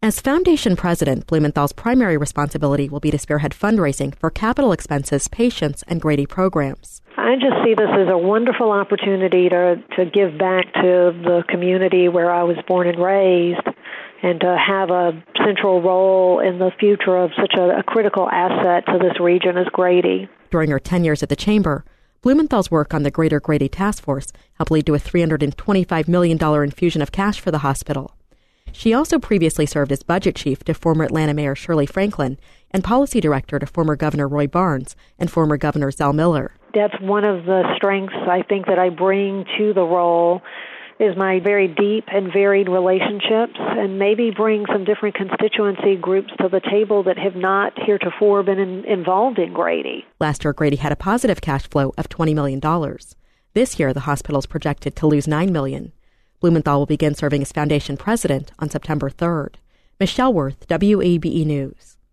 As foundation president, Blumenthal's primary responsibility will be to spearhead fundraising for capital expenses, patients, and Grady programs. I just see this as a wonderful opportunity to give back to the community where I was born and raised, and to have a central role in the future of such a critical asset to this region as Grady. During her 10 years at the Chamber, Blumenthal's work on the Greater Grady Task Force helped lead to a $325 million infusion of cash for the hospital. She also previously served as budget chief to former Atlanta Mayor Shirley Franklin and policy director to former Governor Roy Barnes and former Governor Zell Miller. That's one of the strengths I think that I bring to the role, is my very deep and varied relationships, and maybe bring some different constituency groups to the table that have not heretofore been involved in Grady. Last year, Grady had a positive cash flow of $20 million. This year, the hospital is projected to lose $9 million. Blumenthal will begin serving as foundation president on September 3rd. Michelle Worth, WABE News.